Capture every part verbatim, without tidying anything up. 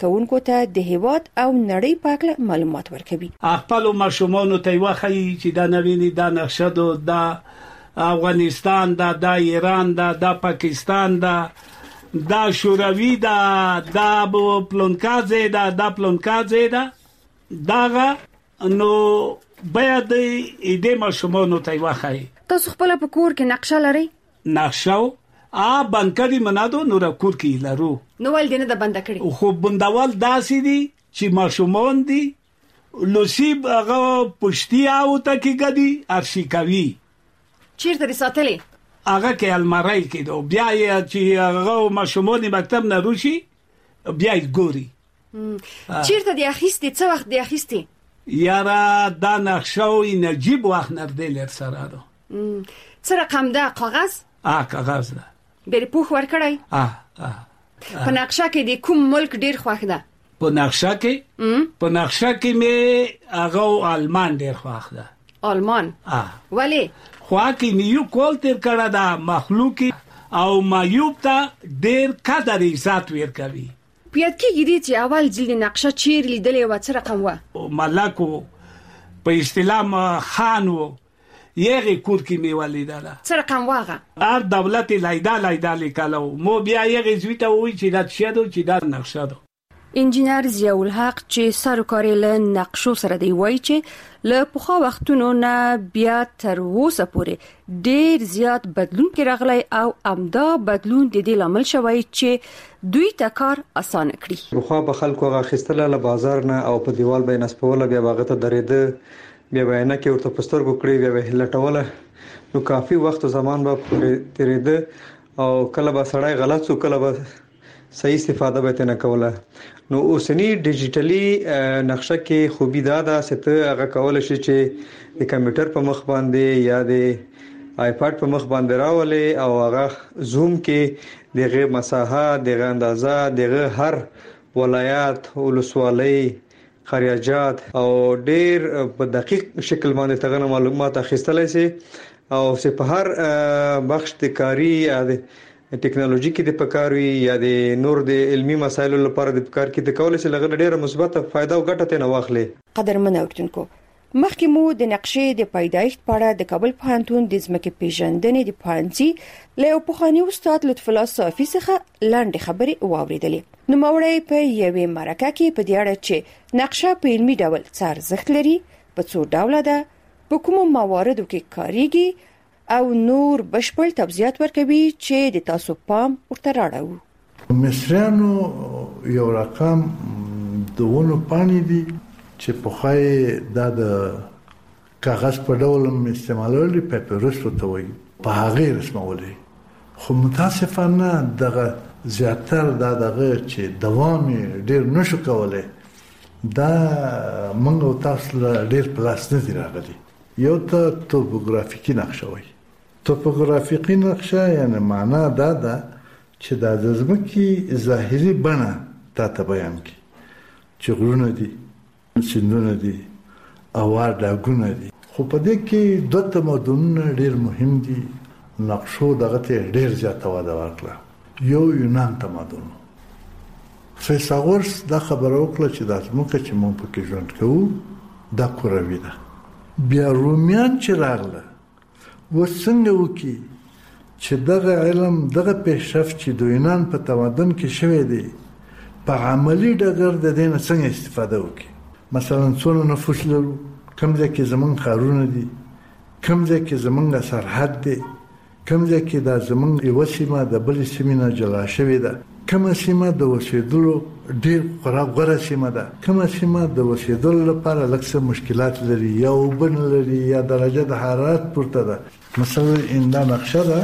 کوونکو ته د هیواد او نړۍ په اړه معلومات ورکوي. خپل ماشومان ته وایي چې دا نویني دا نقشه د افغانستان دا د ایران دا د پاکستان دا دا شوروي دا د پلونکازه دا د پلونکازه دا داغه نو باید دې ماشومان ته وایي. تاسو خپل په کور کې نقشه لرئ؟ نقشه ا بانکري منادو نور کور کې لرو. نو ول دې نه د بند کړی خو بندول داسې دي چې ماشومان دي لوسیب هغه پښتي او تکي غدي ارشي کوي. چیرته دې ساتلې؟ هغه کې المارای کې دو بیا یې چې هغه ماشومان مکتب نه روشي بیا یې ګوري. چیرته دې اخیستې؟ څه وخت دې اخیستې؟ یاره دا نقشه او نجيب وخت نردل لر سره ده. څه رقم ده؟ کاغذ؟ اه کاغذ ده. بری پوخ ور کړای؟ اه اه. په نقشه کې د کوم ملک ډیر خوښ ده؟ په نقشه کې په نقشه کې مې هغه آلمان ډیر خوښ ده. آلمان؟ اه. ولی؟ خو کې نیو کول تر کړه دا مخلوق او معیوب ته ډیر قدر عزت ورکوي. پیاد کې گیری چې اول جلد نقشه چیر لیدلې و څه رقم و؟ ملکو په اصطلاح خانو یغه کور کې میوالې ده. څه رقم واغه؟ هر دولت لایدا لایدا لیکلو مو بیا یغه زویته وای چې دا شیدو چې دا نقشه ده. انجینر ضیاء الحق چې سرکاري له نقشو سره دی وای چې له پخوا وختونو نه بیا تر اوسه پورې ډیر زیات بدلون کې راغلی او امدا بدلون د دې لامل شوی چې دوی ته کار اسانه کړي. پخوا به خلکو غا خستله له بازار نه او په دیوال به نسپوله بیا باغ ته درېده بیا بیان کې ورته پسترګو کړی بیا به لټوله نو کافي وخت او زمان به تیرېده او کله به سړی غلط سو کله به صحیح استفاده به نه کوله. نو اوسنی ډیجیټلی نقشه کې خوبي دا ده چې ته هغه کول شي چې د کمپیوټر په مخ باندې یا د آیپاد په مخ باندې راولې او هغه زوم کې دغه مساحه دغه اندازه دغه هر ولایت ولسوالۍ خریاجات او ډیر په دقیق شکل باندې تغنه معلومات اخیستلای شي او چې په هر بخش د کاری یا د ټیکنالوژي کې د پکاروي یا د نور د علمي مسایلو لپاره د پکار کې د کول شي لغړ ډیره مثبت فائدہ او ګټه ته نه واخلي. قدرمن اوریدونکو مخکې مو د نقشې د پیدایښت په اړه د کابل پوهنتون د ځمکې پیژندنې د پوهنځي له پوهاني استاد لطف الله صافي څخه لاندې خبرې واوریدلې. نو موري په یوې مرکه کې په دې اړه چې نقشه په علمي ډول څه ارزښت لري، په څو ډول ده، په کومو مواردو کې کاریږي او نور بشپړ توضیحات ورکوي چې د تاسو پام ورته راړو. مصریانو یو رقم دونه پانی دي چې په خای د کاغذ په ډول استعمالول پیپرس ته وایي په هغه رسمولې. خو متاسفانه دغه زیاتر دا دغه چې دوام ډیر نشو کولای دا موږ تاسو ډیر پلاس نه دی راغلي. یو ته توپوګرافیکي نقشه وایي. توپوګرافیکي نقشه یعنی معنا دا ده چې د ځمکې ظاهري بڼه تاسو بیان کی چې غرونه دي سیندونه دي اوار داګونه دي. خو په دې کې دوه تمدنونه ډیر مهم دي. نقشو دغه ته ډیر زیاته واده ورکړه. یو یونان تمدن فیثاغورس دا خبره وکړه چې د ځمکې چې مونږ پکې ژوند کوو دا کروي ده. بیا رومیان چې راغله وڅنګه وکي چې دغه علم دغه پیشرفت چې د یونان په تمدن کې شوی دی په عملی ډګر د دې نه څنګه استفاده وکي. مثلا څونه نفوس لرو، کوم ځای کې زمونږ ښارونه دي، کوم ځای کې زمونږ سرحد دی، کوم ځای کې دا زمونږ یو سیمه د بل سیمې نه جلا شوې ده، کومه سیمه د اوسېدلو ډېر خورا غوره سیمه ده، کومه سیمه د اوسېدلو لپاره لږ څه مشکلات لري یا اوبه نه لري یا درجه د حرارت پورته ده. مثلا این دا نقشه ده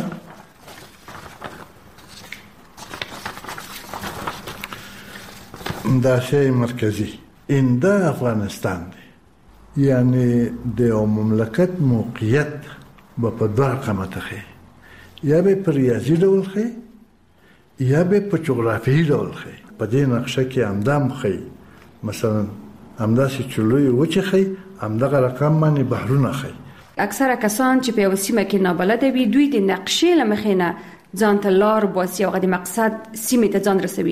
دا شی مرکزی این دا افغانستان دی. یعنی د یو مملکت موقعیت به په دوه رقمه تخی، یا به په ریاضي ډول خی یا به په جغرافیایي ډول خی. په دې نقشه کې همدام خی مثلا همداسې چلوی وچې خی همدغه رقم باندې بحرونه خی. اکثره کسان چې په یو سیمه کې نابلده وي دوی د نقشې له مخې نه ځان ته لار باسي او د مقصد سیمې ته ځان رسوي.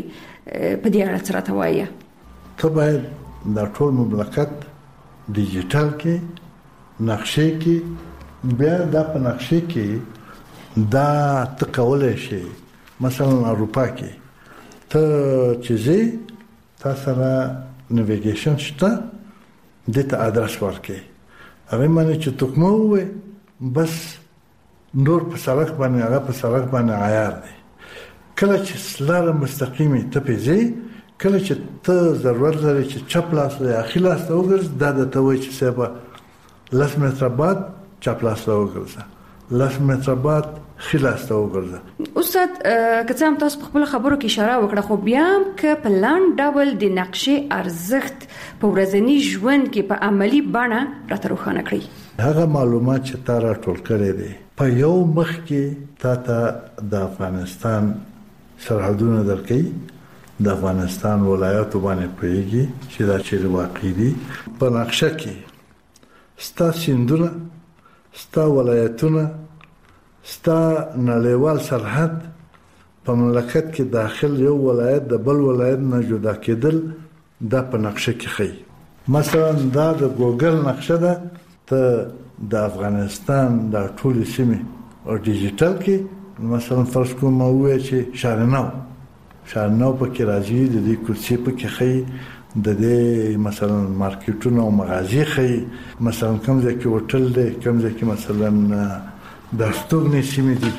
په دې اړه څه راته وایي؟ ته باید دا ټول مملکت ډیجیټل کې نقشې کې بیا دا په نقشې کې دا ته کولای شي مثلا اروپا کې ته چې زی تاسو را نیویګیشن شته د ته ادرس ورکې هغه معنی چې تکمو وي بس نور په سړک باندې هغه په سړک باندې عیار دی کله چې سلاره مستقیمي ته پیځي کله چې ته ضرورت لري چې چپ لاس یا اخی لاس ته وګرځې دا د ته وایي چې سبا لس متره بعد چپ لاس ته وګرځه لس متره بعد خی لاس ته وګرځه. استاد که څه هم تاسو په خپل خبرو کې اشاره وکړه خو بیا هم که په لاند ډول د نقشې ارزښت په ورځني ژوند کې په عملی بڼه راته روښانه کړئ. هغه معلومات چې تا راټول کړي دي په یو مخ کې تا ته د افغانستان سرحدونه درکې د افغانستان ولایاتو باندې پوهیږي چې دا چیرې واقع دي په نقشه کې ستا سیندونه ستا ولایتونه ستا نړیوال سرحد په مملکت کې داخل یو ولایت د بل ولایت نه جدا کېدل دا په نقشه کې ښیي. مثلا دا د ګوګل نقشه ده ته د افغانستان د ټولې سیمې او ډیجیټل کې مثلا فرض کوم وایي چې شارناو شارناو پکې راځي د دې کوڅې پکې ښیي د دې مثلا مارکیټونه او مغازې ښیي مثلا کوم ځای کې هوټل دی کوم ځای کې مثلا د ستوګنې سیمې دي.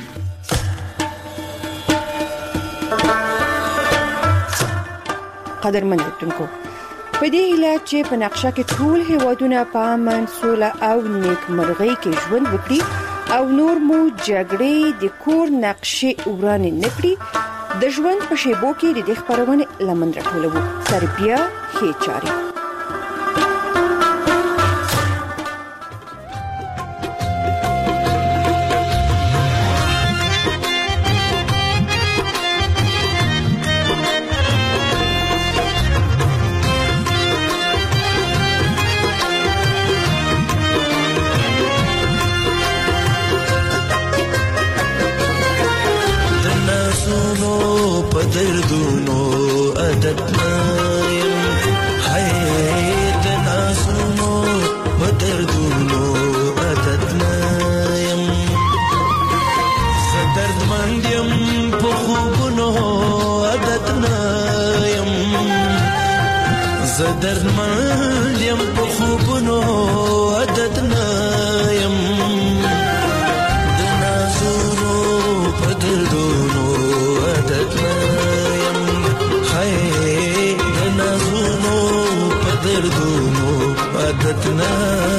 قدرمن لیدونکو په دې هیله چې په نقشه کې ټول هیوادونه په امن سوله او نیکمرغۍ کې ژوند وکړي او نور مو جګړې د کور نقشې ورانې نکړي د ژوند په شیبو کې د دې خبرونه لمن راټولو تربیه هي چاري. دردونو عادتنا یم هاي د ناسونو بدردونو عادتنا یم صدرد مند یم په خوبونو عادتنا یم صدرد مند یم په خوبونو عادتنا یم د ناسونو بدردونو عادتنا دردونو عادتنا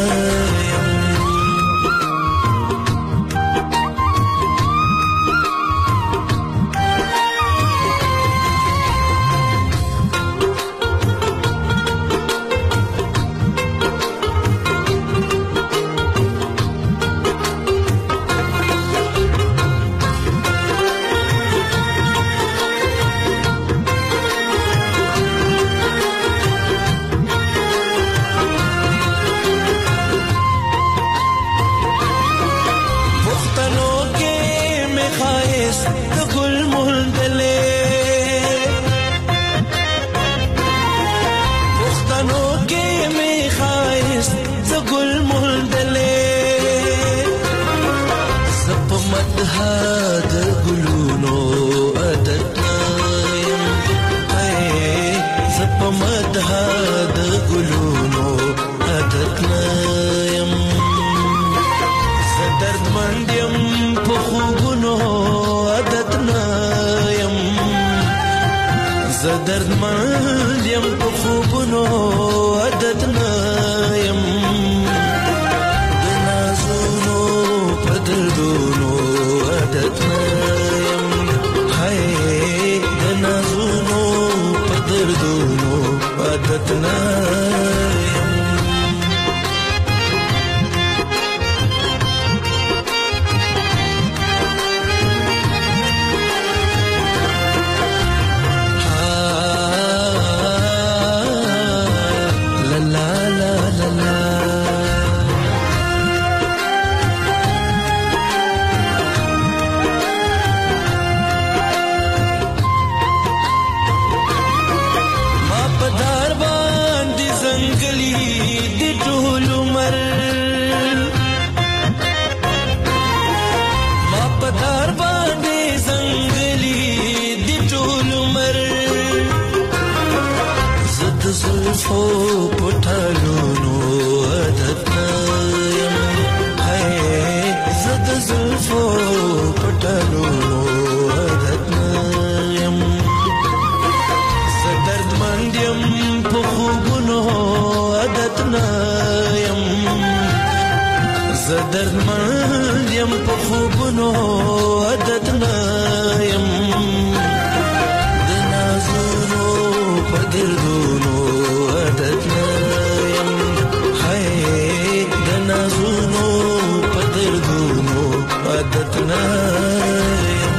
درد مند یم په خوبونو عادتنا یم د نازونو په دردونو عادتنا یم هاي د نازونو په دردونو عادتنا زلفو پټالونو عادت یم هاي زد زلفو پټالونو عادت یم زدرد مندیم په خوبونو عادت یم زدرد مندیم په خوبونو عادت یم دردونو عادت یم هاي د نازونو په دردونو عادت یم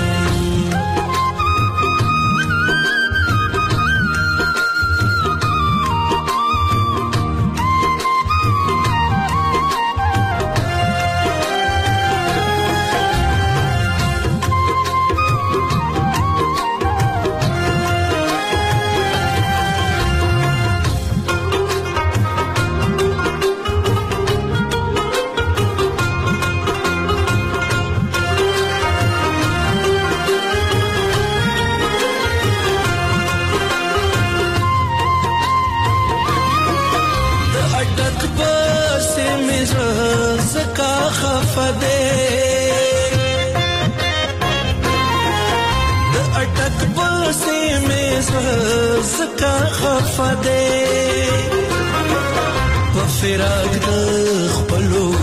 زکا خفده په فراق د خپلو